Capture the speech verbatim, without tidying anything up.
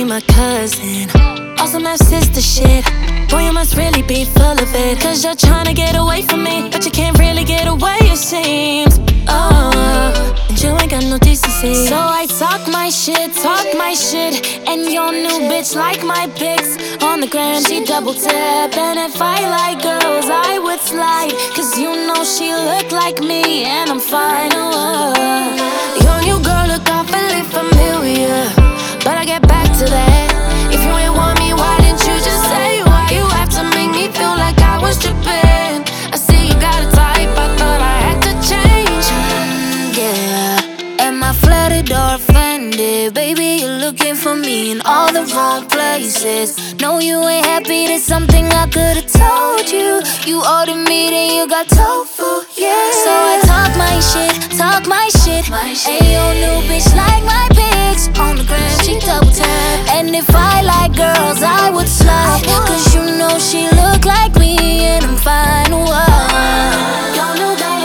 my cousin. Also my sister shit. Boy, you must really be full of it. Cause you're trying to get away from me, but you can't really get away, it seems. Oh, and you ain't got no decency. So I talk my shit, talk my shit. And your new bitch like my pics. On the gram, she double tap. And if I like girls, I would slide. Cause you know she look like me, and I'm fine. Oh, your new girl look awfully familiar, but I get back to that. If you ain't want me, why didn't you just say? Why you have to make me feel like I was tripping? I see you got a type, I thought I had to change. Mm, yeah. Am I flattered or offended? Baby, you're looking for me in all the wrong places. No, you ain't happy, that's something I could've told you. You ordered meat and you got tofu, yeah. So I talk my shit, talk my shit. Hey, your new bitch like my pics. On the gram, she double tap. And if I like girls, I would slide. Cause you know she look like me, and I'm fine, whoa. Your new guy